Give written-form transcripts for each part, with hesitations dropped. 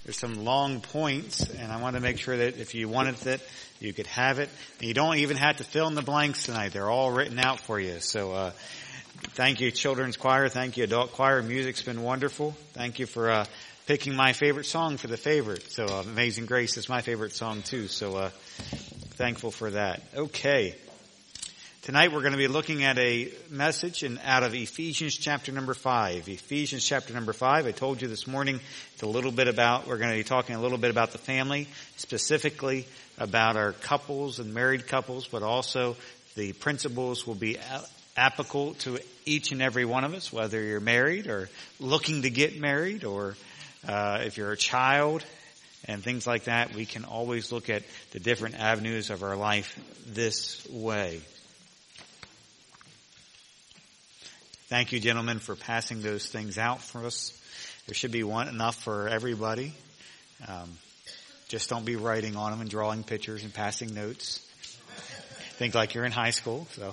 There's some long points, and I want to make sure that if you wanted it, you could have it. And you don't even have to fill in the blanks tonight. They're all written out for you. So thank you, children's choir. Thank you, adult choir. Music's been wonderful. Thank you for picking my favorite song for the favorite. So Amazing Grace is my favorite song too. So thankful for that. Okay. Tonight we're going to be looking at a message out of Ephesians chapter number 5. Ephesians chapter number 5. I told you this morning we're going to be talking a little bit about the family, specifically about our couples and married couples, but also the principles will be applicable to each and every one of us, whether you're married or looking to get married, or if you're a child and things like that. We can always look at the different avenues of our life this way. Thank you, gentlemen, for passing those things out for us. There should be enough for everybody. Just don't be writing on them and drawing pictures and passing notes. Think like you're in high school. So,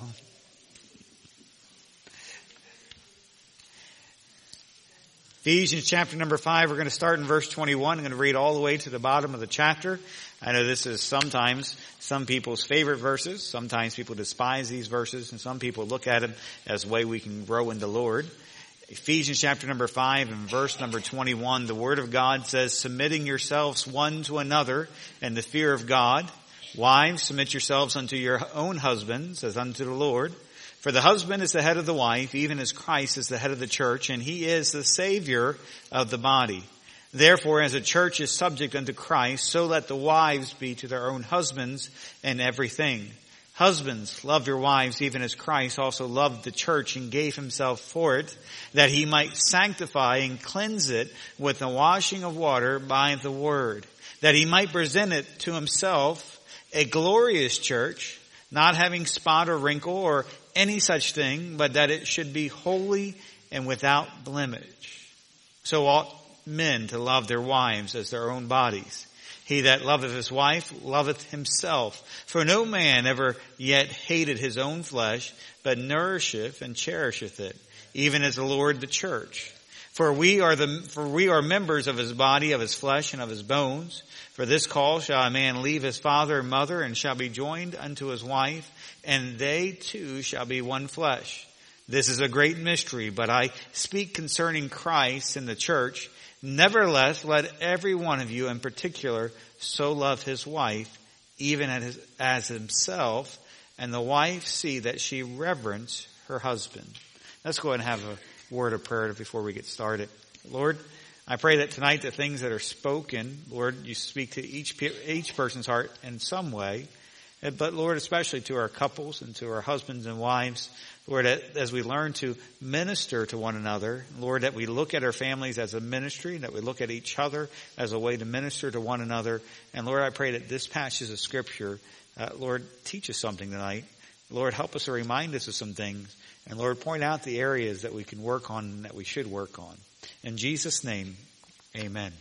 Ephesians chapter number 5, we're going to start in verse 21. I'm going to read all the way to the bottom of the chapter. I know this is sometimes some people's favorite verses. Sometimes people despise these verses, and some people look at them as a way we can grow in the Lord. Ephesians chapter number 5 and verse number 21, the Word of God says, submitting yourselves one to another in the fear of God. Wives, submit yourselves unto your own husbands as unto the Lord. For the husband is the head of the wife, even as Christ is the head of the church, and he is the Savior of the body. Therefore, as the church is subject unto Christ, so let the wives be to their own husbands in everything. Husbands, love your wives, even as Christ also loved the church and gave himself for it, that he might sanctify and cleanse it with the washing of water by the word, that he might present it to himself a glorious church, not having spot or wrinkle or any such thing, but that it should be holy and without blemish. So ought men to love their wives as their own bodies. He that loveth his wife loveth himself. For no man ever yet hated his own flesh, but nourisheth and cherisheth it, even as the Lord the church. For we are members of his body, of his flesh, and of his bones. For this cause shall a man leave his father and mother, and shall be joined unto his wife, and they two shall be one flesh. This is a great mystery, but I speak concerning Christ and the church. Nevertheless, let every one of you in particular so love his wife, even as himself, and the wife see that she reverence her husband. Let's go ahead and have a word of prayer before we get started. Lord, I pray that tonight the things that are spoken, Lord, you speak to each person's heart in some way. But Lord, especially to our couples and to our husbands and wives, Lord, as we learn to minister to one another, Lord, that we look at our families as a ministry, that we look at each other as a way to minister to one another. And Lord, I pray that this passage of Scripture, Lord, teach us something tonight. Lord, help us to remind us of some things. And Lord, point out the areas that we can work on and that we should work on. In Jesus' name, amen.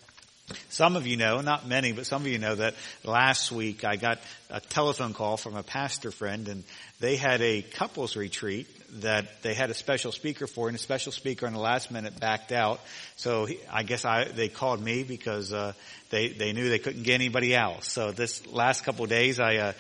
Some of you know, not many, but some of you know that last week I got a telephone call from a pastor friend, and they had a couples retreat that they had a special speaker for, and the special speaker in the last minute backed out. So I guess they called me because they knew they couldn't get anybody else. So this last couple of days I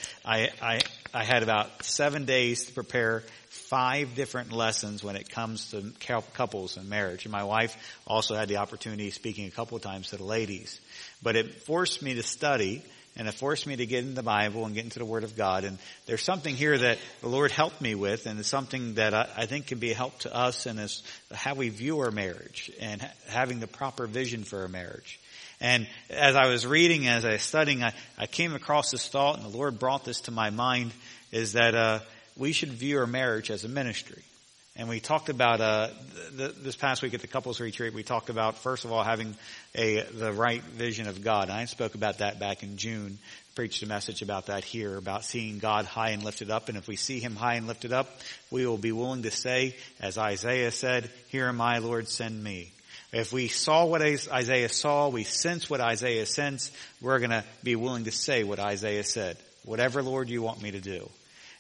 had about 7 days to prepare 5 different lessons when it comes to couples and marriage. And my wife also had the opportunity of speaking a couple of times to the ladies. But it forced me to study, and it forced me to get into the Bible and get into the Word of God. And there's something here that the Lord helped me with, and it's something that I think can be a help to us, and is how we view our marriage and having the proper vision for our marriage. And as I was reading, as I was studying, I came across this thought, and the Lord brought this to my mind, is that we should view our marriage as a ministry. And we talked about this past week at the couples retreat, we talked about, first of all, having the right vision of God. And I spoke about that back in June, preached a message about that here, about seeing God high and lifted up. And if we see him high and lifted up, we will be willing to say, as Isaiah said, "Here am I, Lord, send me." If we saw what Isaiah saw, we sense what Isaiah sensed, we're going to be willing to say what Isaiah said. Whatever, Lord, you want me to do.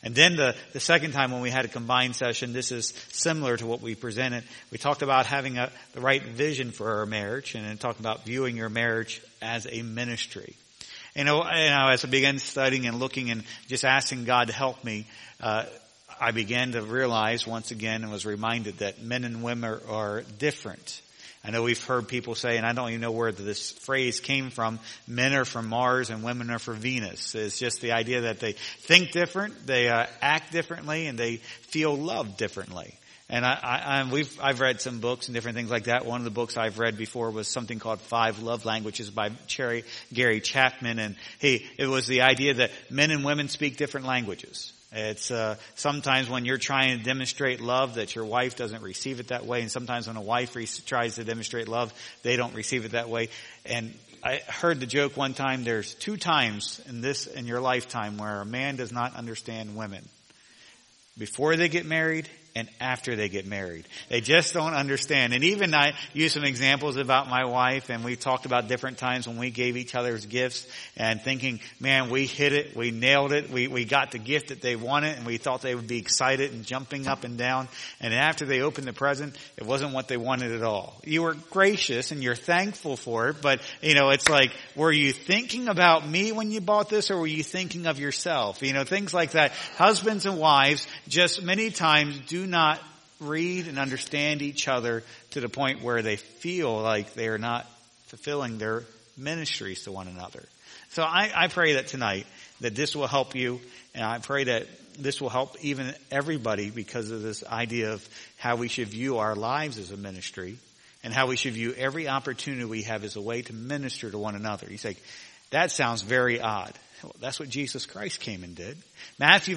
And then the second time when we had a combined session, this is similar to what we presented. We talked about having the right vision for our marriage, and then talked about viewing your marriage as a ministry. As I began studying and looking and just asking God to help me, I began to realize once again and was reminded that men and women are different. I know we've heard people say, and I don't even know where this phrase came from, men are from Mars and women are from Venus. It's just the idea that they think different, they act differently, and they feel loved differently. And I've read some books and different things like that. One of the books I've read before was something called 5 Love Languages by Gary Chapman, and it was the idea that men and women speak different languages. It's sometimes when you're trying to demonstrate love that your wife doesn't receive it that way, and sometimes when a wife tries to demonstrate love, they don't receive it that way. And I heard the joke one time, there's 2 times in your lifetime where a man does not understand women. Before they get married and after they get married. They just don't understand. And even I used some examples about my wife, and we talked about different times when we gave each other's gifts and thinking, man, we hit it, we nailed it, we got the gift that they wanted, and we thought they would be excited and jumping up and down. And after they opened the present, it wasn't what they wanted at all. You were gracious and you're thankful for it, but it's like, were you thinking about me when you bought this, or were you thinking of yourself? Things like that. Husbands and wives just many times do not read and understand each other to the point where they feel like they are not fulfilling their ministries to one another. So I pray that tonight that this will help you, and I pray that this will help even everybody because of this idea of how we should view our lives as a ministry and how we should view every opportunity we have as a way to minister to one another. You say, that sounds very odd. Well, that's what Jesus Christ came and did. Matthew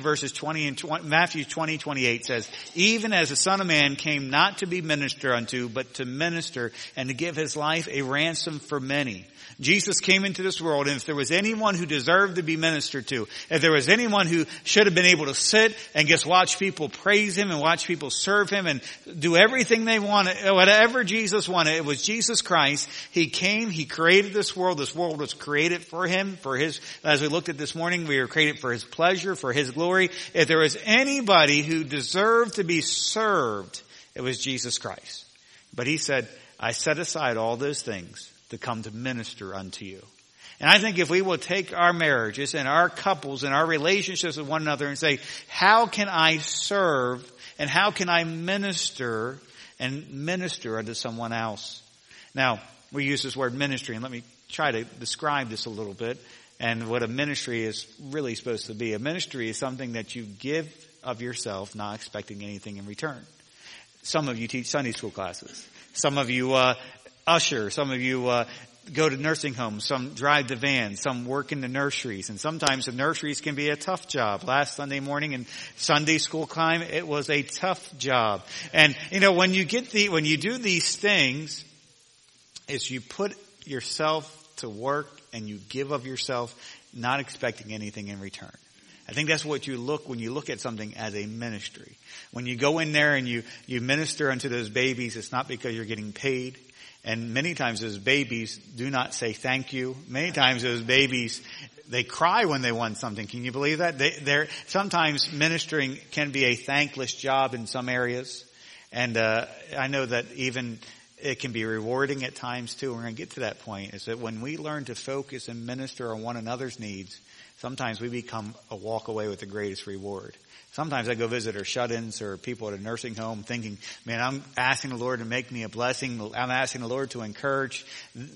20:28 says, even as the Son of Man came not to be ministered unto, but to minister and to give his life a ransom for many. Jesus came into this world, and if there was anyone who deserved to be ministered to, if there was anyone who should have been able to sit and just watch people praise him and watch people serve him and do everything they wanted, whatever Jesus wanted, it was Jesus Christ. He came, he created this world. This world was created for him, for his, as we looked at this morning, we were created for his pleasure, for his glory. If there was anybody who deserved to be served, it was Jesus Christ. But he said, I set aside all those things to come to minister unto you. And I think if we will take our marriages and our couples and our relationships with one another and say, how can I serve and how can I minister and minister unto someone else? Now, we use this word ministry, and let me try to describe this a little bit and what a ministry is really supposed to be. A ministry is something that you give of yourself, not expecting anything in return. Some of you teach Sunday school classes. Some of you usher. Some of you go to nursing homes. Some drive the van. Some work in the nurseries. And sometimes the nurseries can be a tough job. Last Sunday morning in Sunday school time, it was a tough job. And when you do these things, is you put yourself to work and you give of yourself, not expecting anything in return. I think that's what when you look at something as a ministry. When you go in there and you minister unto those babies, it's not because you're getting paid. And many times those babies do not say thank you. Many times those babies, they cry when they want something. Can you believe that? Sometimes ministering can be a thankless job in some areas. And I know that even it can be rewarding at times too. We're going to get to that point, is that when we learn to focus and minister on one another's needs, sometimes we become a walk away with the greatest reward. Sometimes I go visit our shut-ins or people at a nursing home thinking, man, I'm asking the Lord to make me a blessing. I'm asking the Lord to encourage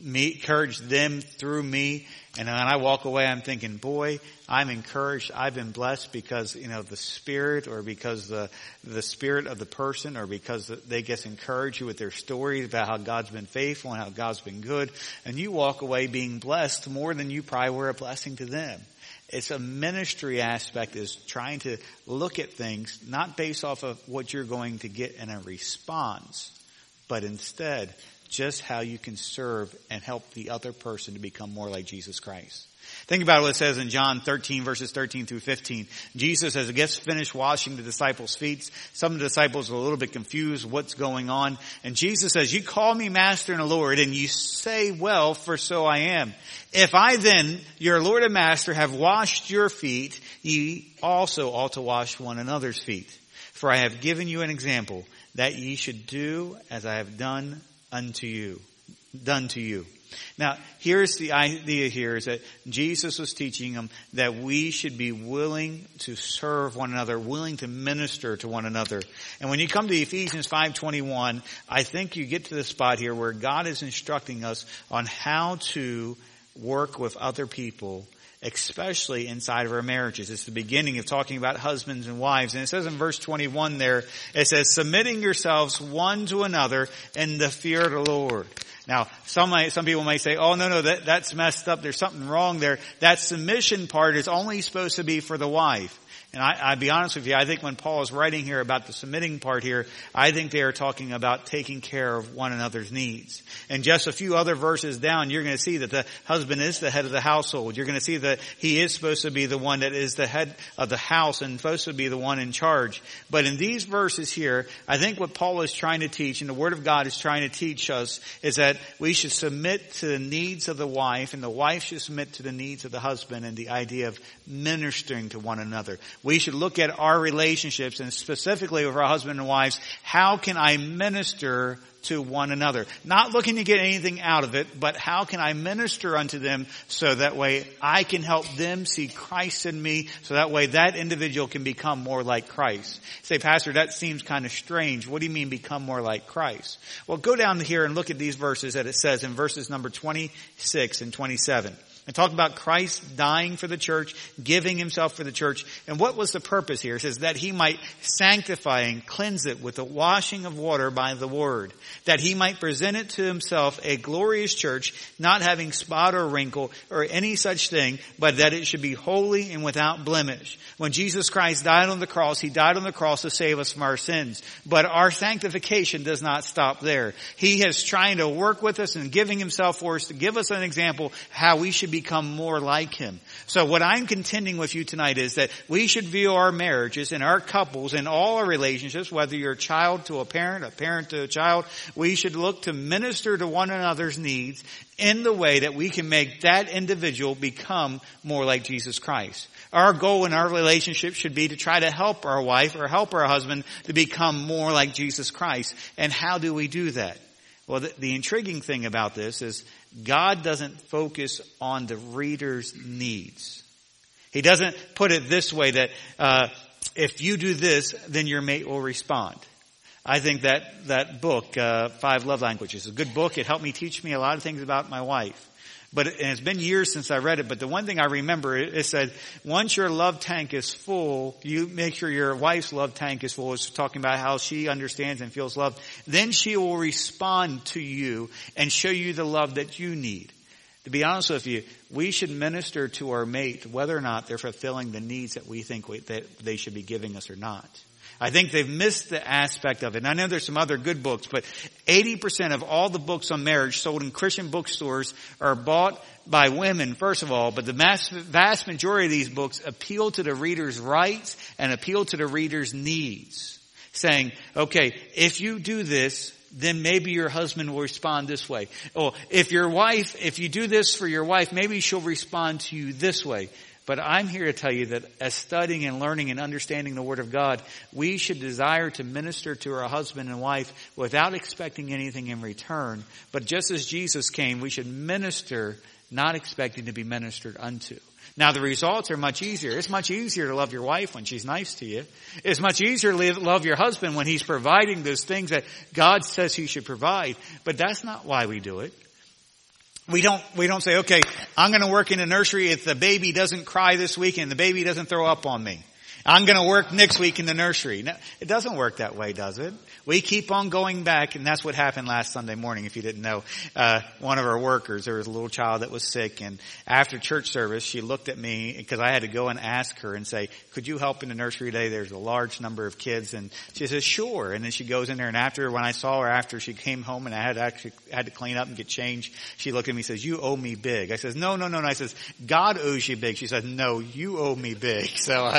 them through me. And when I walk away, I'm thinking, boy, I'm encouraged. I've been blessed because, the Spirit, or because the spirit of the person, or because they get encouraged with their stories about how God's been faithful and how God's been good. And you walk away being blessed more than you probably were a blessing to them. It's a ministry aspect, is trying to look at things not based off of what you're going to get in a response, but instead just how you can serve and help the other person to become more like Jesus Christ. Think about what it says in John 13, verses 13 through 15. Jesus has just finished washing the disciples' feet. Some of the disciples are a little bit confused what's going on. And Jesus says, you call me Master and Lord, and you say, well, for so I am. If I then, your Lord and Master, have washed your feet, ye also ought to wash one another's feet. For I have given you an example, that ye should do as I have done to you. Now, here's the idea here is that Jesus was teaching them that we should be willing to serve one another, willing to minister to one another. And when you come to Ephesians 5:21, I think you get to the spot here where God is instructing us on how to work with other people, especially inside of our marriages. It's the beginning of talking about husbands and wives. And it says in verse 21 there, it says, submitting yourselves one to another in the fear of the Lord. Now, some people may say, oh, no, that's messed up. There's something wrong there. That submission part is only supposed to be for the wife. And I'll be honest with you, I think when Paul is writing here about the submitting part here, I think they are talking about taking care of one another's needs. And just a few other verses down, you're going to see that the husband is the head of the household. You're going to see that he is supposed to be the one that is the head of the house and supposed to be the one in charge. But in these verses here, I think what Paul is trying to teach, and the Word of God is trying to teach us, is that we should submit to the needs of the wife, and the wife should submit to the needs of the husband, and the idea of ministering to one another. We should look at our relationships, and specifically with our husband and wives, how can I minister to one another? Not looking to get anything out of it, but how can I minister unto them so that way I can help them see Christ in me, so that way that individual can become more like Christ. Say, Pastor, that seems kind of strange. What do you mean become more like Christ? Well, go down here and look at these verses that it says in verses number 26 and 27. And talk about Christ dying for the church, giving himself for the church. And what was the purpose here? It says that he might sanctify and cleanse it with the washing of water by the word, that he might present it to himself a glorious church, not having spot or wrinkle or any such thing, but that it should be holy and without blemish. When Jesus Christ died on the cross, he died on the cross to save us from our sins. But our sanctification does not stop there. He is trying to work with us and giving himself for us to give us an example how we should become more like him. So what I'm contending with you tonight is that we should view our marriages and our couples and all our relationships, whether you're a child to a parent to a child, we should look to minister to one another's needs in the way that we can make that individual become more like Jesus Christ. Our goal in our relationship should be to try to help our wife or help our husband to become more like Jesus Christ. And how do we do that? Well, the intriguing thing about this is God doesn't focus on the reader's needs. He doesn't put it this way that if you do this, then your mate will respond. I think that book, 5 Love Languages, is a good book. It helped me teach me a lot of things about my wife. But it's been years since I read it, but the one thing I remember, it said, once your love tank is full, you make sure your wife's love tank is full. It's talking about how she understands and feels loved. Then she will respond to you and show you the love that you need. To be honest with you, we should minister to our mate whether or not they're fulfilling the needs that we think that they should be giving us or not. I think they've missed the aspect of it. And I know there's some other good books, but 80% of all the books on marriage sold in Christian bookstores are bought by women, first of all. But the vast majority of these books appeal to the reader's rights and appeal to the reader's needs. Saying, okay, if you do this, then maybe your husband will respond this way. Or if you do this for your wife, maybe she'll respond to you this way. But I'm here to tell you that as studying and learning and understanding the Word of God, we should desire to minister to our husband and wife without expecting anything in return. But just as Jesus came, we should minister, not expecting to be ministered unto. Now the results are much easier. It's much easier to love your wife when she's nice to you. It's much easier to love your husband when he's providing those things that God says he should provide. But that's not why we do it. We don't say, okay, I'm going to work in a nursery if the baby doesn't cry this week and the baby doesn't throw up on me. I'm going to work next week in the nursery. No, it doesn't work that way, does it? We keep on going back, and that's what happened last Sunday morning, if you didn't know. One of our workers, there was a little child that was sick, and after church service, she looked at me, because I had to go and ask her and say, could you help in the nursery today? There's a large number of kids, and she says, sure. And then she goes in there, and when I saw her after she came home, and I had to clean up and get changed, she looked at me and says, you owe me big. I says, no. I says, God owes you big. She said, no, you owe me big. So,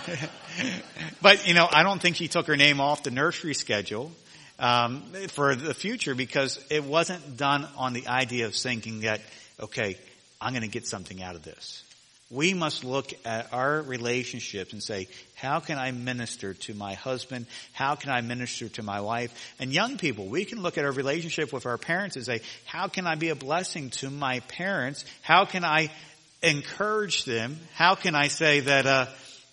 but I don't think she took her name off the nursery schedule for the future, because it wasn't done on the idea of thinking that, okay, I'm going to get something out of this. We must look at our relationships and say, how can I minister to my husband? How can I minister to my wife? And young people, we can look at our relationship with our parents and say, how can I be a blessing to my parents? How can I encourage them? How can I say that,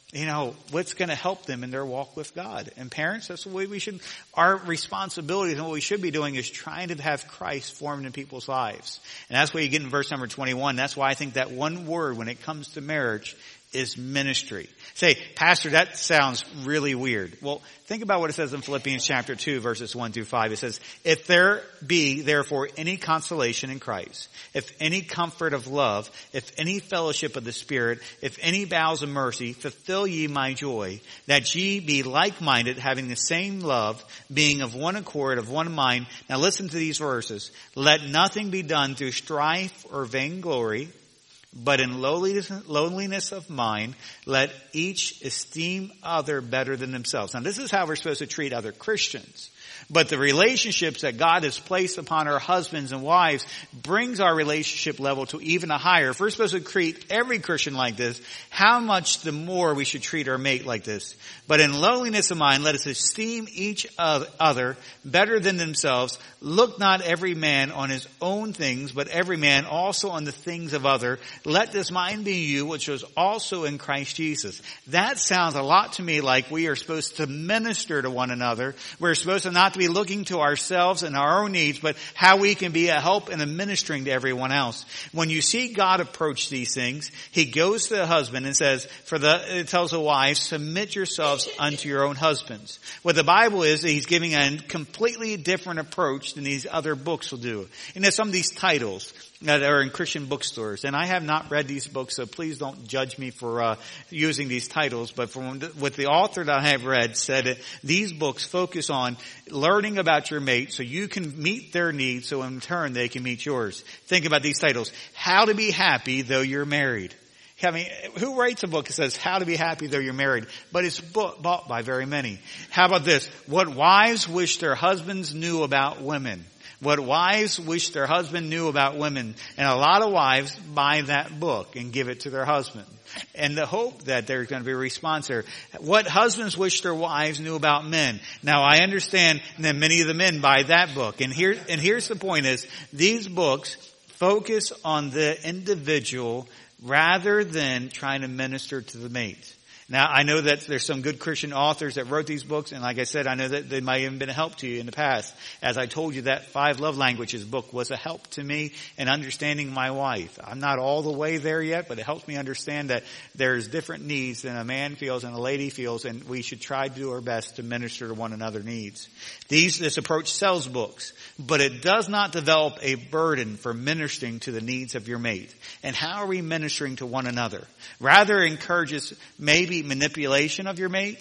what's going to help them in their walk with God? And parents, that's the way our responsibilities and what we should be doing is trying to have Christ formed in people's lives. And that's why you get in verse number 21. That's why I think that one word when it comes to marriage is ministry. Say, Pastor, that sounds really weird. Well, think about what it says in Philippians chapter 2, verses 1 through 5. It says, if there be therefore any consolation in Christ, if any comfort of love, if any fellowship of the Spirit, if any bowels of mercy, fulfill ye my joy, that ye be like-minded, having the same love, being of one accord, of one mind. Now listen to these verses. Let nothing be done through strife or vainglory, but in lowliness of mind, let each esteem other better than themselves. Now, this is how we're supposed to treat other Christians. But the relationships that God has placed upon our husbands and wives brings our relationship level to even a higher. If we're supposed to treat every Christian like this, how much the more we should treat our mate like this. But in lowliness of mind, let us esteem each other better than themselves. Look not every man on his own things, but every man also on the things of other. Let this mind be in you, which was also in Christ Jesus. That sounds a lot to me like we are supposed to minister to one another. We're supposed to not to be looking to ourselves and our own needs, but how we can be a help and a ministering to everyone else. When you see God approach these things, He goes to the husband and says, it tells the wives, submit yourselves unto your own husbands. What the Bible is, He's giving a completely different approach than these other books will do. And there's some of these titles that are in Christian bookstores. And I have not read these books, so please don't judge me for using these titles. But from what the author that I have read said, that these books focus on learning about your mate so you can meet their needs, so in turn they can meet yours. Think about these titles. How to be happy though you're married. I mean, who writes a book that says how to be happy though you're married? But it's bought by very many. How about this? What wives wish their husbands knew about women. What wives wish their husband knew about women. And a lot of wives buy that book and give it to their husband. And the hope that there's going to be a response there. What husbands wish their wives knew about men. Now I understand that many of the men buy that book. And here's the point is, these books focus on the individual rather than trying to minister to the mate. Now, I know that there's some good Christian authors that wrote these books, and like I said, I know that they might have even been a help to you in the past. As I told you, that 5 Love Languages book was a help to me in understanding my wife. I'm not all the way there yet, but it helps me understand that there's different needs than a man feels and a lady feels, and we should try to do our best to minister to one another's needs. This approach sells books, but it does not develop a burden for ministering to the needs of your mate. And how are we ministering to one another? Rather encourages maybe manipulation of your mate,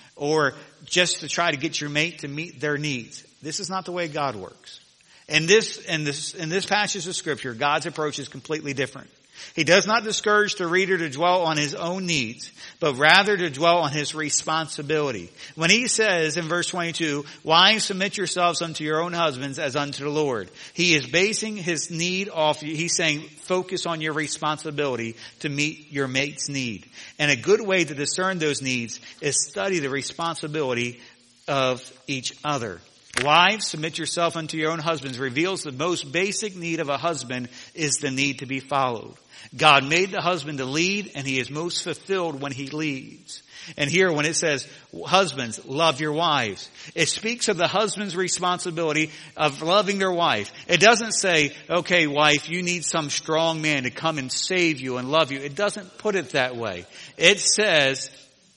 or just to try to get your mate to meet their needs. This is not the way God works. In this passage of Scripture, God's approach is completely different. He does not discourage the reader to dwell on his own needs, but rather to dwell on his responsibility. When he says in verse 22, wives, submit yourselves unto your own husbands as unto the Lord. He is basing his need off, he's saying, focus on your responsibility to meet your mate's need. And a good way to discern those needs is study the responsibility of each other. Wives, submit yourself unto your own husbands reveals the most basic need of a husband is the need to be followed. God made the husband to lead, and he is most fulfilled when he leads. And here when it says, husbands, love your wives, it speaks of the husband's responsibility of loving their wife. It doesn't say, okay, wife, you need some strong man to come and save you and love you. It doesn't put it that way. It says,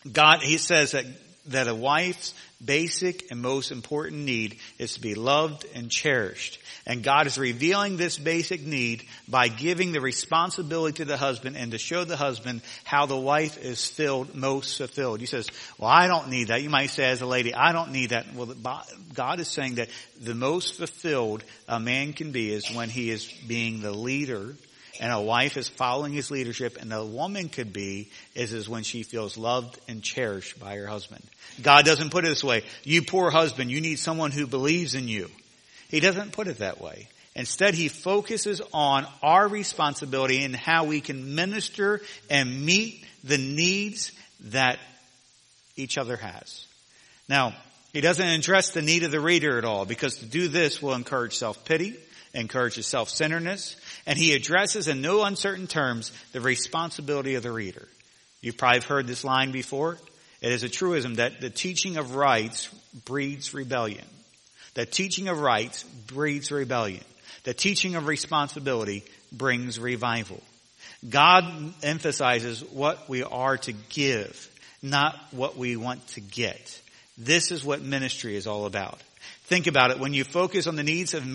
He says that a wife's basic and most important need is to be loved and cherished. And God is revealing this basic need by giving the responsibility to the husband and to show the husband how the wife is most fulfilled. He says, well, I don't need that. You might say as a lady, I don't need that. Well, God is saying that the most fulfilled a man can be is when he is being the leader and a wife is following his leadership, and a woman could be is when she feels loved and cherished by her husband. God doesn't put it this way. You poor husband, you need someone who believes in you. He doesn't put it that way. Instead, he focuses on our responsibility and how we can minister and meet the needs that each other has. Now, he doesn't address the need of the reader at all, because to do this will encourage self-pity, encourages self-centeredness, and he addresses in no uncertain terms the responsibility of the reader. You've probably heard this line before. It is a truism that the teaching of rights breeds rebellion. The teaching of rights breeds rebellion. The teaching of responsibility brings revival. God emphasizes what we are to give, not what we want to get. This is what ministry is all about. Think about it. When you focus on the needs in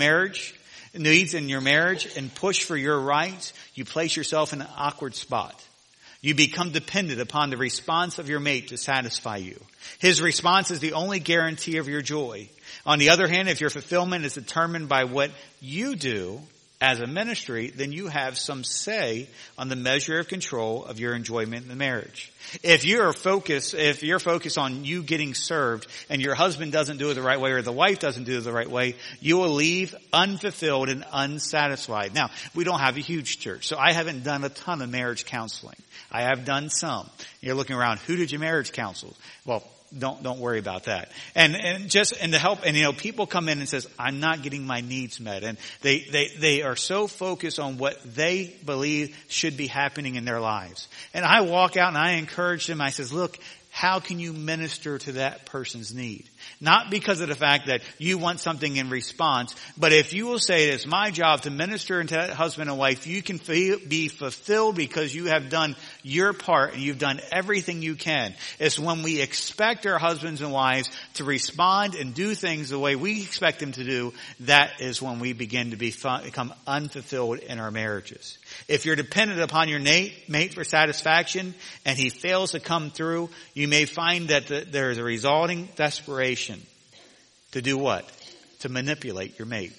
your marriage and push for your rights, you place yourself in an awkward spot. You become dependent upon the response of your mate to satisfy you. His response is the only guarantee of your joy. On the other hand, if your fulfillment is determined by what you do as a ministry, then you have some say on the measure of control of your enjoyment in the marriage. If you're focused on you getting served and your husband doesn't do it the right way or the wife doesn't do it the right way, you will leave unfulfilled and unsatisfied. Now, we don't have a huge church, so I haven't done a ton of marriage counseling. I have done some. You're looking around, who did you marriage counsel? Well, don't worry about that. And to help, and people come in and says, I'm not getting my needs met. And they are so focused on what they believe should be happening in their lives. And I walk out and I encourage them. I says, look, how can you minister to that person's need? Not because of the fact that you want something in response, but if you will say it's my job to minister to that husband and wife, you can be fulfilled because you have done your part and you've done everything you can. It's when we expect our husbands and wives to respond and do things the way we expect them to do, that is when we begin to become unfulfilled in our marriages. If you're dependent upon your mate for satisfaction and he fails to come through, you may find that there is a resulting desperation to do what? To manipulate your mate.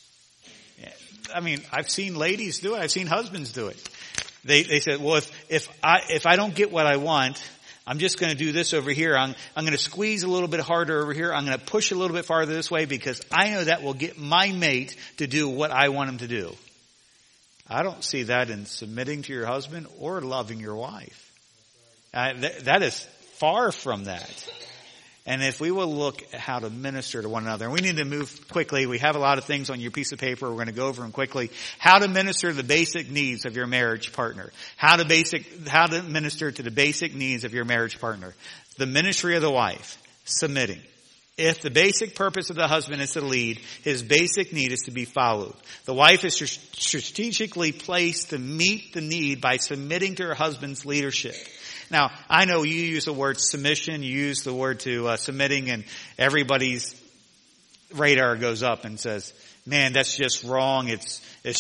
I mean, I've seen ladies do it. I've seen husbands do it. They said, well, if I don't get what I want, I'm just going to do this over here. I'm going to squeeze a little bit harder over here. I'm going to push a little bit farther this way because I know that will get my mate to do what I want him to do. I don't see that in submitting to your husband or loving your wife. That is far from that. And if we will look at how to minister to one another, and we need to move quickly. We have a lot of things on your piece of paper. We're going to go over them quickly. How to minister to the basic needs of your marriage partner. How to minister to the basic needs of your marriage partner. The ministry of the wife. Submitting. If the basic purpose of the husband is to lead, his basic need is to be followed. The wife is strategically placed to meet the need by submitting to her husband's leadership. Now, I know you use the word submission, you use the word to submitting, and everybody's radar goes up and says, man, that's just wrong. That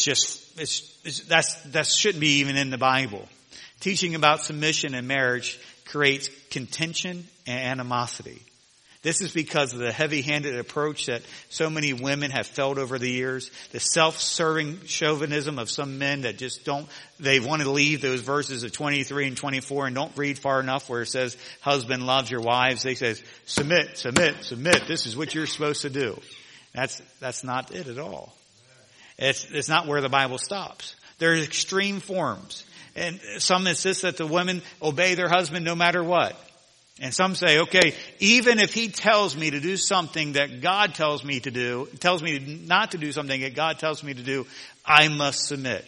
shouldn't be even in the Bible. Teaching about submission in marriage creates contention and animosity. This is because of the heavy-handed approach that so many women have felt over the years. The self-serving chauvinism of some men that just they want to leave those verses of 23 and 24 and don't read far enough where it says, husband loves your wives. They say, submit, submit, submit. This is what you're supposed to do. That's not it at all. It's not where the Bible stops. There's extreme forms. And some insist that the women obey their husband no matter what. And some say, okay, even if he tells me to do something that God tells me to do, tells me not to do something that God tells me to do, I must submit.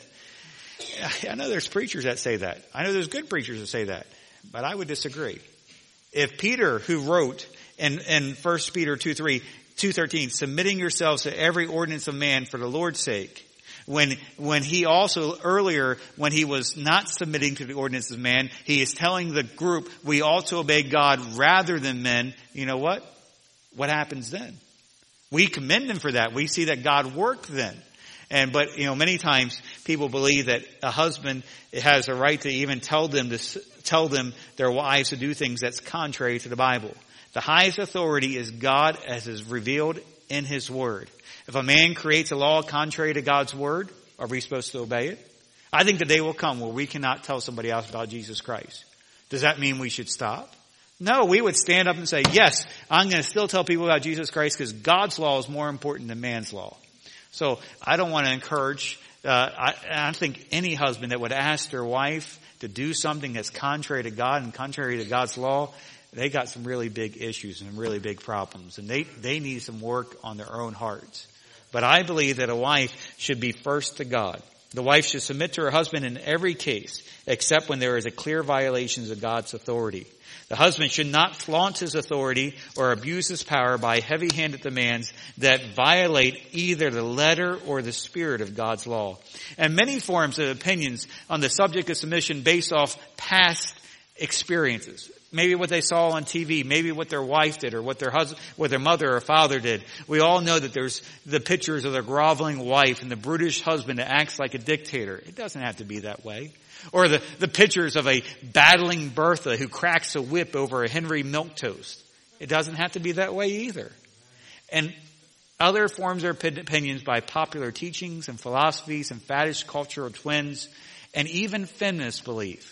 I know there's preachers that say that. I know there's good preachers that say that. But I would disagree. If Peter, who wrote in 1 Peter 2:13, submitting yourselves to every ordinance of man for the Lord's sake, When he also earlier, when he was not submitting to the ordinances of man, he is telling the group, we ought to obey God rather than men. You know what? What happens then? We commend him for that. We see that God worked then. But many times people believe that a husband has a right to even tell them their wives to do things that's contrary to the Bible. The highest authority is God as is revealed in his word. If a man creates a law contrary to God's word, are we supposed to obey it? I think the day will come where we cannot tell somebody else about Jesus Christ. Does that mean we should stop? No, we would stand up and say, yes, I'm going to still tell people about Jesus Christ because God's law is more important than man's law. So I don't want to encourage, I think any husband that would ask their wife to do something that's contrary to God and contrary to God's law, they got some really big issues and really big problems. And they need some work on their own hearts. But I believe that a wife should be first to God. The wife should submit to her husband in every case, except when there is a clear violation of God's authority. The husband should not flaunt his authority or abuse his power by heavy-handed demands that violate either the letter or the spirit of God's law. And many forms of opinions on the subject of submission based off past experiences. Maybe what they saw on TV, maybe what their wife did or what their mother or father did. We all know that there's the pictures of the groveling wife and the brutish husband that acts like a dictator. It doesn't have to be that way. Or the pictures of a battling Bertha who cracks a whip over a Henry milquetoast. It doesn't have to be that way either. And other forms of opinions by popular teachings and philosophies and faddish cultural twins and even feminist beliefs.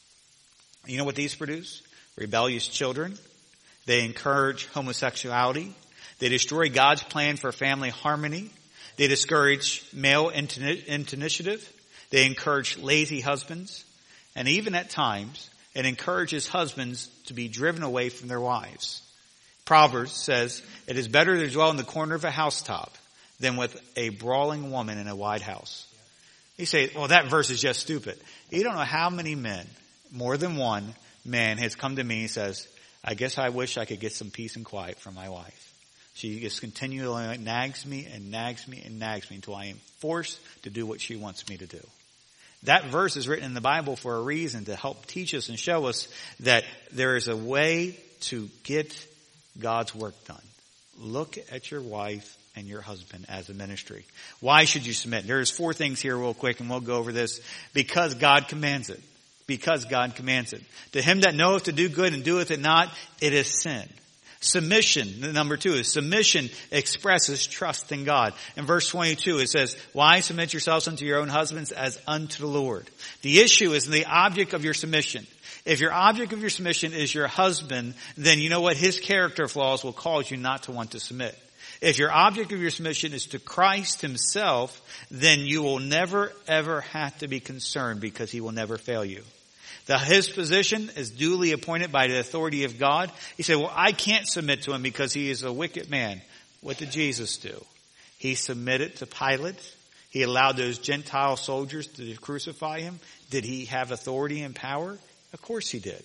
You know what these produce? Rebellious children. They encourage homosexuality. They destroy God's plan for family harmony. They discourage male initiative. They encourage lazy husbands. And even at times, it encourages husbands to be driven away from their wives. Proverbs says, it is better to dwell in the corner of a housetop than with a brawling woman in a wide house. You say, well, that verse is just stupid. You don't know how many men, more than one man, has come to me and says, I guess I wish I could get some peace and quiet from my wife. She just continually nags me and nags me and nags me until I am forced to do what she wants me to do. That verse is written in the Bible for a reason, to help teach us and show us that there is a way to get God's work done. Look at your wife and your husband as a ministry. Why should you submit? There's 4 things here real quick and we'll go over this. Because God commands it. Because God commands it. To him that knoweth to do good and doeth it not, it is sin. Submission, number 2, is submission expresses trust in God. In verse 22 it says, wives, submit yourselves unto your own husbands as unto the Lord. The issue is the object of your submission. If your object of your submission is your husband, then you know what? His character flaws will cause you not to want to submit. If your object of your submission is to Christ himself, then you will never ever have to be concerned because he will never fail you. His position is duly appointed by the authority of God. He said, well, I can't submit to him because he is a wicked man. What did Jesus do? He submitted to Pilate. He allowed those Gentile soldiers to crucify him. Did he have authority and power? Of course he did.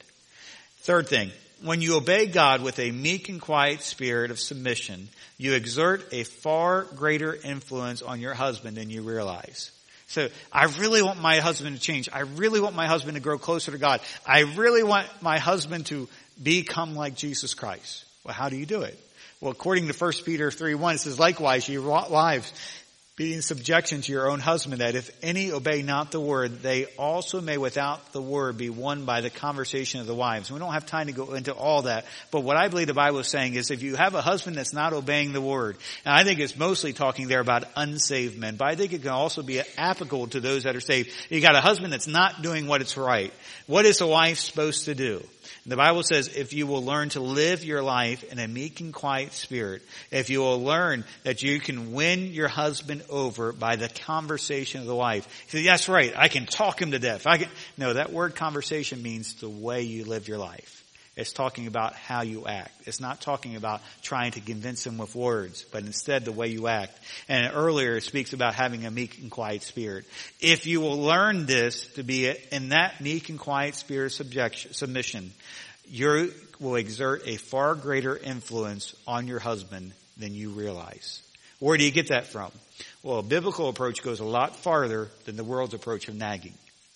3rd thing, when you obey God with a meek and quiet spirit of submission, you exert a far greater influence on your husband than you realize. So I really want my husband to change. I really want my husband to grow closer to God. I really want my husband to become like Jesus Christ. Well, how do you do it? Well, according to 1 Peter 3:1, it says, likewise, you wives, be in subjection to your own husband, that if any obey not the word, they also may without the word be won by the conversation of the wives. We don't have time to go into all that, but what I believe the Bible is saying is if you have a husband that's not obeying the word, and I think it's mostly talking there about unsaved men, but I think it can also be applicable to those that are saved. You got a husband that's not doing what is right. What is a wife supposed to do? The Bible says if you will learn to live your life in a meek and quiet spirit, if you will learn that you can win your husband over by the conversation of the wife. You say, that's right, I can talk him to death. No, that word conversation means the way you live your life. It's talking about how you act. It's not talking about trying to convince him with words, but instead the way you act. And earlier it speaks about having a meek and quiet spirit. If you will learn this to be in that meek and quiet spirit of submission, you will exert a far greater influence on your husband than you realize. Where do you get that from? Well, a biblical approach goes a lot farther than the world's approach of nagging.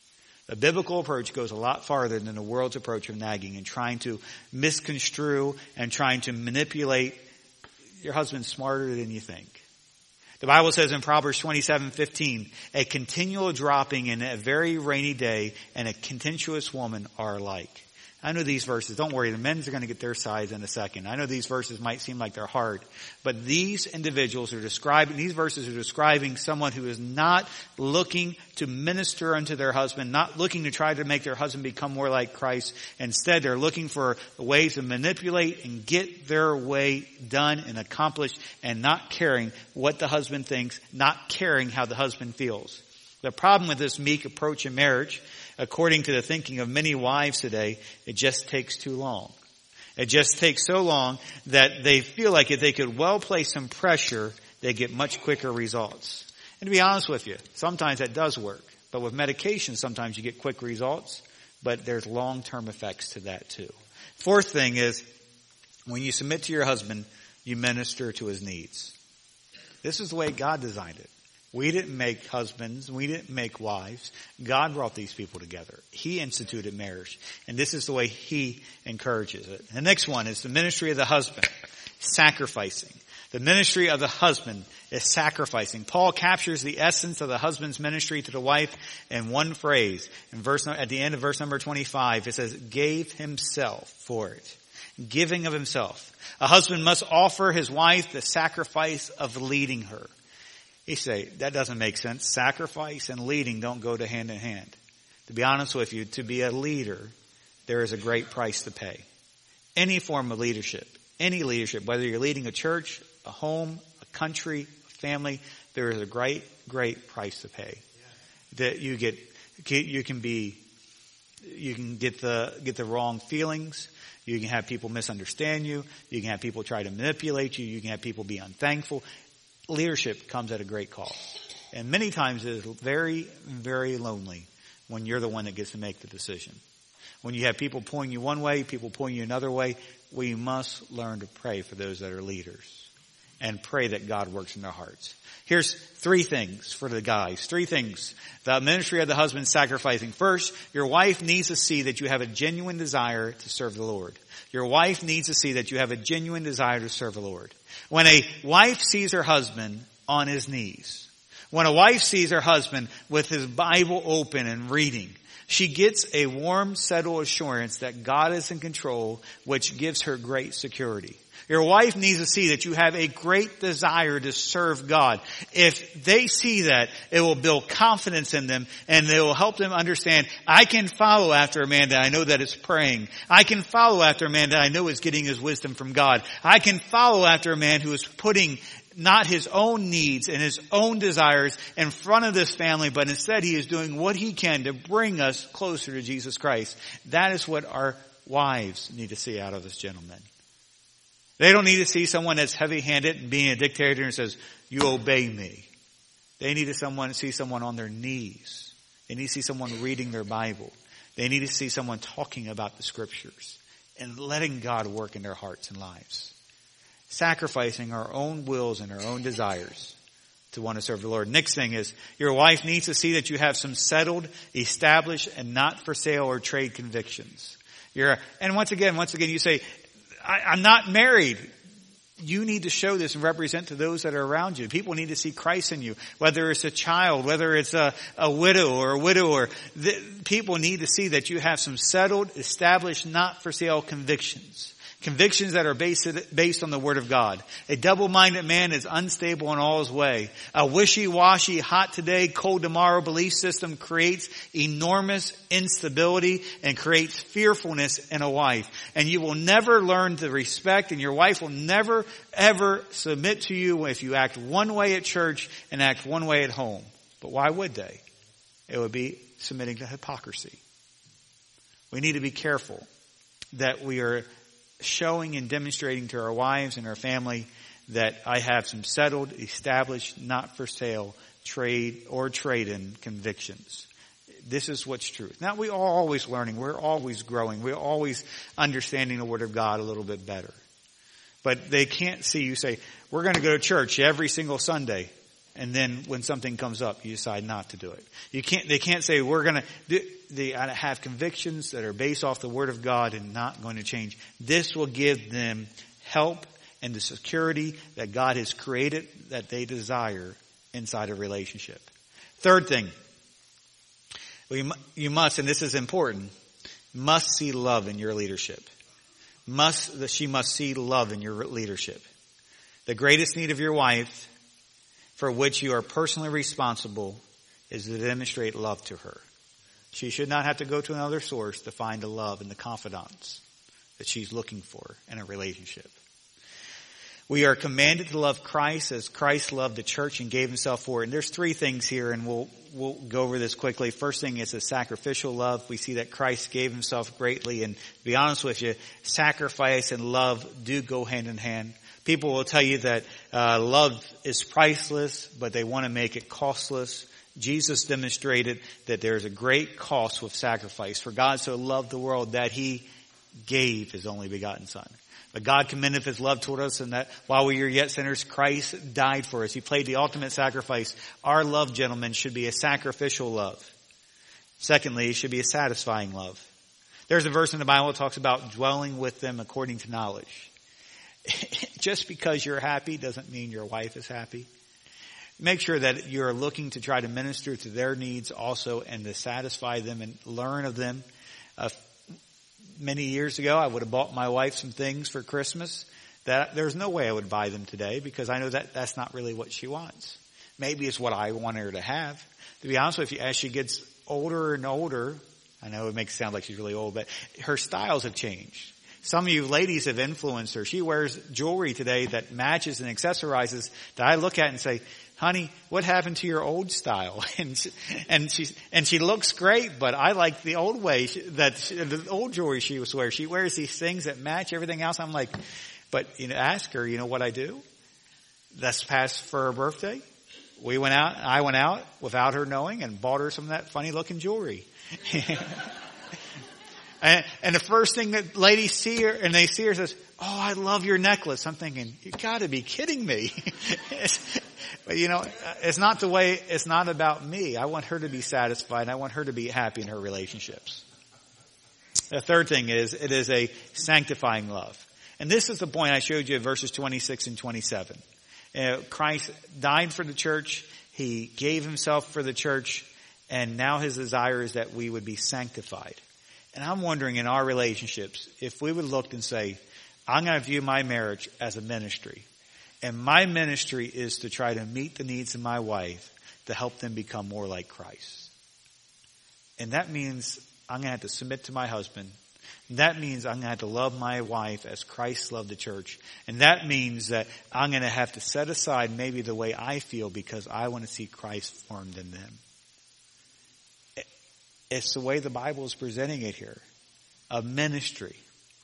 A biblical approach goes a lot farther than the world's approach of nagging and trying to misconstrue and trying to manipulate. Your husband's smarter than you think. The Bible says in Proverbs 27:15, a continual dropping in a very rainy day and a contentious woman are alike. I know these verses. Don't worry, the men's are going to get their sides in a second. I know these verses might seem like they're hard, but these individuals are describing, these verses are describing someone who is not looking to minister unto their husband, not looking to try to make their husband become more like Christ. Instead, they're looking for ways to manipulate and get their way done and accomplished, and not caring what the husband thinks, not caring how the husband feels. The problem with this meek approach in marriage, according to the thinking of many wives today, it just takes too long. It just takes so long that they feel like if they could well place some pressure, they get much quicker results. And to be honest with you, sometimes that does work. But with medication, sometimes you get quick results, but there's long-term effects to that too. Fourth thing is, when you submit to your husband, you minister to his needs. This is the way God designed it. We didn't make husbands. We didn't make wives. God brought these people together. He instituted marriage. And this is the way He encourages it. The next one is the ministry of the husband, sacrificing. The ministry of the husband is sacrificing. Paul captures the essence of the husband's ministry to the wife in one phrase. At the end of verse number 25, it says, gave himself for it. Giving of himself. A husband must offer his wife the sacrifice of leading her. You say, that doesn't make sense. Sacrifice and leading don't go hand in hand. To be honest with you, to be a leader, there is a great price to pay. Any form of leadership, whether you're leading a church, a home, a country, a family, there is a great, great price to pay. That you can get the wrong feelings. You can have people misunderstand you. You can have people try to manipulate you. You can have people be unthankful. Leadership comes at a great cost. And many times it is very, very lonely when you're the one that gets to make the decision. When you have people pulling you one way, people pulling you another way, we must learn to pray for those that are leaders and pray that God works in their hearts. Here's 3 things for the guys. 3 things. The ministry of the husband, sacrificing. First, your wife needs to see that you have a genuine desire to serve the Lord. Your wife needs to see that you have a genuine desire to serve the Lord. When a wife sees her husband on his knees, when a wife sees her husband with his Bible open and reading, she gets a warm, settled assurance that God is in control, which gives her great security. Your wife needs to see that you have a great desire to serve God. If they see that, it will build confidence in them, and it will help them understand, I can follow after a man that I know that is praying. I can follow after a man that I know is getting his wisdom from God. I can follow after a man who is putting not his own needs and his own desires in front of this family, but instead he is doing what he can to bring us closer to Jesus Christ. That is what our wives need to see out of us gentlemen. They don't need to see someone that's heavy-handed and being a dictator and says, you obey me. They need to see someone on their knees. They need to see someone reading their Bible. They need to see someone talking about the Scriptures and letting God work in their hearts and lives. Sacrificing our own wills and our own desires to want to serve the Lord. Next thing is, your wife needs to see that you have some settled, established, and not for sale or trade convictions. And once again, you say, I'm not married. You need to show this and represent to those that are around you. People need to see Christ in you. Whether it's a child, whether it's a widow or a widower, people need to see that you have some settled, established, not for sale convictions. Convictions that are based on the Word of God. A double-minded man is unstable in all his way. A wishy-washy, hot today, cold tomorrow belief system creates enormous instability and creates fearfulness in a wife. And you will never learn to respect, and your wife will never, ever submit to you if you act one way at church and act one way at home. But why would they? It would be submitting to hypocrisy. We need to be careful that we are showing and demonstrating to our wives and our family that I have some settled, established, not for sale, trade-in convictions. This is what's true. Now, we are always learning. We're always growing. We're always understanding the Word of God a little bit better. But they can't see you say, we're going to go to church every single Sunday. And then when something comes up, you decide not to do it. They can't say we're going to they have convictions that are based off the Word of God and not going to change. This will give them help and the security that God has created that they desire inside a relationship. Third thing, you must, and this is important, must see love in your leadership. She must see love in your leadership. The greatest need of your wife, for which you are personally responsible, is to demonstrate love to her. She should not have to go to another source to find the love and the confidence that she's looking for in a relationship. We are commanded to love Christ as Christ loved the church and gave himself for it. And there's three things here, and we'll go over this quickly. First thing is a sacrificial love. We see that Christ gave himself greatly, and to be honest with you, sacrifice and love do go hand in hand. People will tell you that love is priceless, but they want to make it costless. Jesus demonstrated that there's a great cost with sacrifice. For God so loved the world that he gave his only begotten Son. But God commendeth his love toward us, and that while we were yet sinners, Christ died for us. He paid the ultimate sacrifice. Our love, gentlemen, should be a sacrificial love. Secondly, it should be a satisfying love. There's a verse in the Bible that talks about dwelling with them according to knowledge. Just because you're happy doesn't mean your wife is happy. Make sure that you're looking to try to minister to their needs also and to satisfy them and learn of them. Many years ago, I would have bought my wife some things for Christmas that there's no way I would buy them today because I know that that's not really what she wants. Maybe it's what I want her to have. To be honest with you, as she gets older and older, I know it makes it sound like she's really old, but her styles have changed. Some of you ladies have influenced her. She wears jewelry today that matches and accessorizes that I look at and say, honey, what happened to your old style? And she looks great, but I like the old way the old jewelry she was wearing. She wears these things that match everything else. I'm like, but ask her, what I do? This past for her birthday, I went out without her knowing and bought her some of that funny looking jewelry. And the first thing that ladies see her, and they see her says, oh, I love your necklace. I'm thinking, you gotta be kidding me. But it's not the way, it's not about me. I want her to be satisfied. I want her to be happy in her relationships. The third thing is, it is a sanctifying love. And this is the point I showed you in verses 26 and 27. Christ died for the church. He gave himself for the church. And now his desire is that we would be sanctified. And I'm wondering in our relationships, if we would look and say, I'm going to view my marriage as a ministry. And my ministry is to try to meet the needs of my wife to help them become more like Christ. And that means I'm going to have to submit to my husband. And that means I'm going to have to love my wife as Christ loved the church. And that means that I'm going to have to set aside maybe the way I feel because I want to see Christ formed in them. It's the way the Bible is presenting it here. A ministry.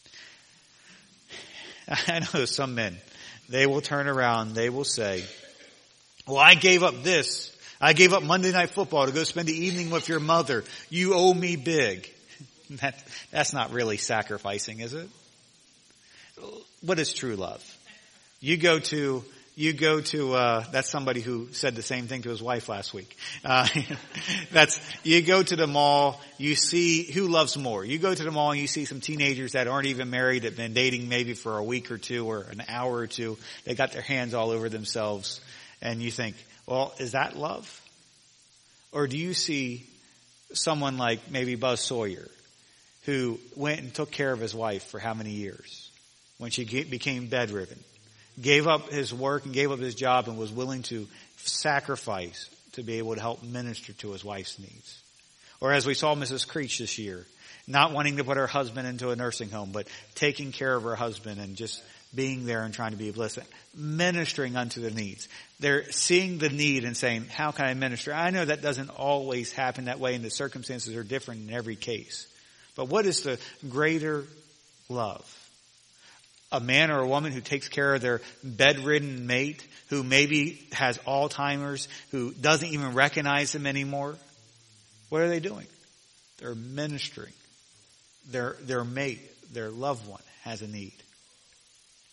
I know some men, they will turn around, they will say, well, I gave up this. I gave up Monday Night Football to go spend the evening with your mother. You owe me big. That's not really sacrificing, is it? What is true love? You go to, that's somebody who said the same thing to his wife last week. You go to the mall, you see who loves more. You go to the mall and you see some teenagers that aren't even married, that have been dating maybe for a week or two or an hour or two. They got their hands all over themselves. And you think, well, is that love? Or do you see someone like maybe Buzz Sawyer who went and took care of his wife for how many years when she became bedridden? Gave up his work and gave up his job and was willing to sacrifice to be able to help minister to his wife's needs. Or as we saw Mrs. Creech this year, not wanting to put her husband into a nursing home, but taking care of her husband and just being there and trying to be a blessing, ministering unto the needs. They're seeing the need and saying, how can I minister? I know that doesn't always happen that way and the circumstances are different in every case. But what is the greater love? A man or a woman who takes care of their bedridden mate, who maybe has Alzheimer's, who doesn't even recognize them anymore. What are they doing? They're ministering. Their mate, their loved one, has a need.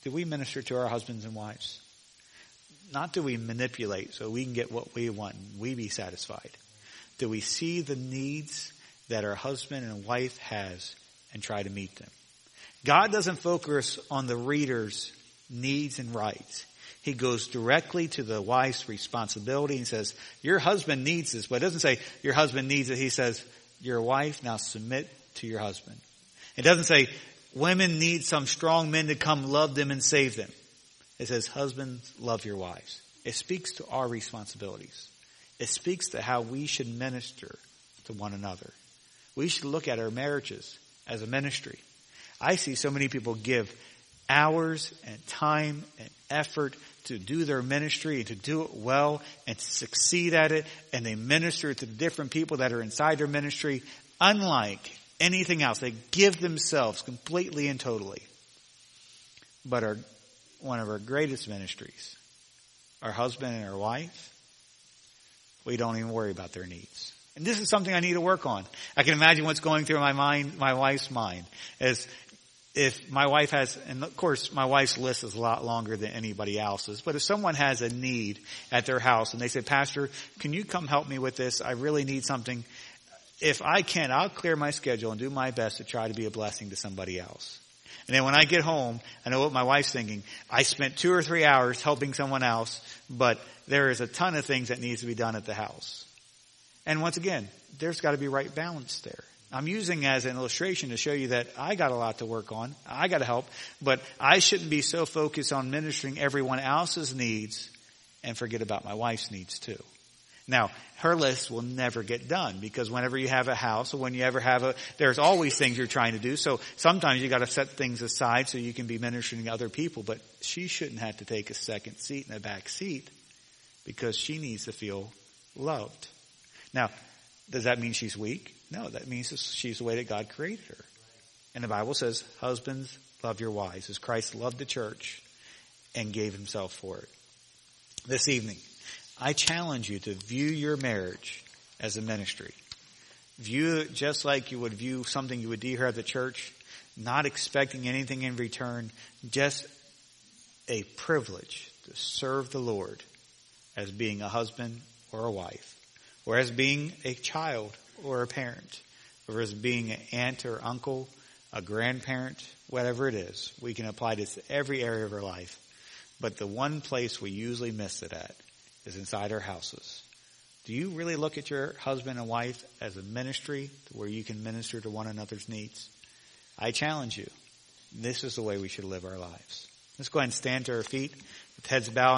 do we minister to our husbands and wives? Not do we manipulate so we can get what we want and we be satisfied. Do we see the needs that our husband and wife has and try to meet them? God doesn't focus on the reader's needs and rights. He goes directly to the wife's responsibility and says, your husband needs this. But it doesn't say your husband needs it. He says, your wife, now submit to your husband. It doesn't say women need some strong men to come love them and save them. It says, husbands, love your wives. It speaks to our responsibilities. It speaks to how we should minister to one another. We should look at our marriages as a ministry. I see so many people give hours and time and effort to do their ministry and to do it well and to succeed at it. And they minister to the different people that are inside their ministry. Unlike anything else, they give themselves completely and totally. But one of our greatest ministries, our husband and our wife, we don't even worry about their needs. And this is something I need to work on. I can imagine what's going through my wife's mind as if my wife has, and of course my wife's list is a lot longer than anybody else's, but if someone has a need at their house and they say, Pastor, can you come help me with this? I really need something. If I can, I'll clear my schedule and do my best to try to be a blessing to somebody else. And then when I get home, I know what my wife's thinking. I spent 2 or 3 hours helping someone else, but there is a ton of things that needs to be done at the house. And once again, there's got to be right balance there. I'm using as an illustration to show you that I got a lot to work on. I got to help, but I shouldn't be so focused on ministering everyone else's needs and forget about my wife's needs too. Now, her list will never get done because whenever you have a house or when you ever have there's always things you're trying to do. So sometimes you got to set things aside so you can be ministering to other people, but she shouldn't have to take a second seat in a back seat because she needs to feel loved. Now, does that mean she's weak? No, that means she's the way that God created her. And the Bible says, husbands, love your wives as Christ loved the church and gave himself for it. This evening, I challenge you to view your marriage as a ministry. View it just like you would view something you would do here at the church, not expecting anything in return, just a privilege to serve the Lord as being a husband or a wife, or as being a child or a parent, or as being an aunt or uncle, a grandparent, whatever it is. We can apply this to every area of our life. But the one place we usually miss it at is inside our houses. Do you really look at your husband and wife as a ministry where you can minister to one another's needs? I challenge you. This is the way we should live our lives. Let's go ahead and stand to our feet with heads bowed.